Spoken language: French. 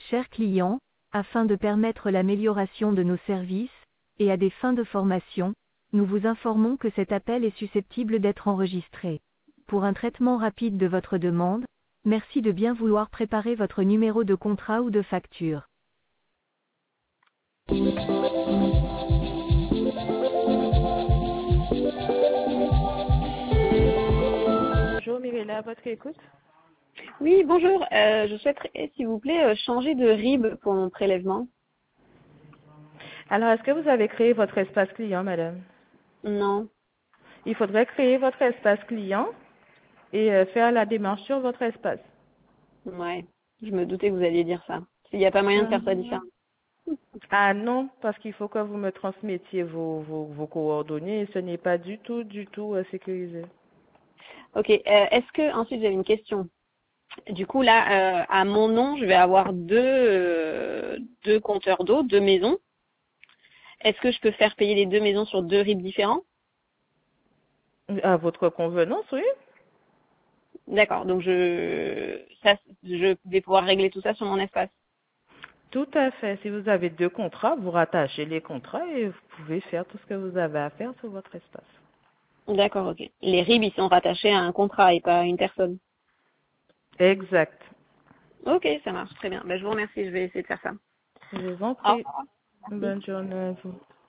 Chers clients, afin de permettre l'amélioration de nos services, et à des fins de formation, nous vous informons que cet appel est susceptible d'être enregistré. Pour un traitement rapide de votre demande, merci de bien vouloir préparer votre numéro de contrat ou de facture. Bonjour Mirella, à votre écoute. Oui, bonjour. Je souhaiterais, s'il vous plaît, changer de RIB pour mon prélèvement. Alors, est-ce que vous avez créé votre espace client, madame? Non. Il faudrait créer votre espace client et faire la démarche sur votre espace. Ouais. Je me doutais que vous alliez dire ça. S'il n'y a pas moyen de faire ça différemment. Ah non, parce qu'il faut que vous me transmettiez vos coordonnées et ce n'est pas du tout sécurisé. Ok. Est-ce que ensuite j'avais une question. Du coup là, à mon nom, je vais avoir deux compteurs d'eau, deux maisons. Est-ce que je peux faire payer les deux maisons sur deux RIB différents? À votre convenance, oui. D'accord. Donc je vais pouvoir régler tout ça sur mon espace. Tout à fait. Si vous avez deux contrats, vous rattachez les contrats et vous pouvez faire tout ce que vous avez à faire sur votre espace. D'accord, ok. Les RIB, ils sont rattachés à un contrat et pas à une personne. Exact. Ok, ça marche très bien. Ben, je vous remercie, je vais essayer de faire ça. Je vous en Au prie. revoir. Merci. Bonne journée à vous.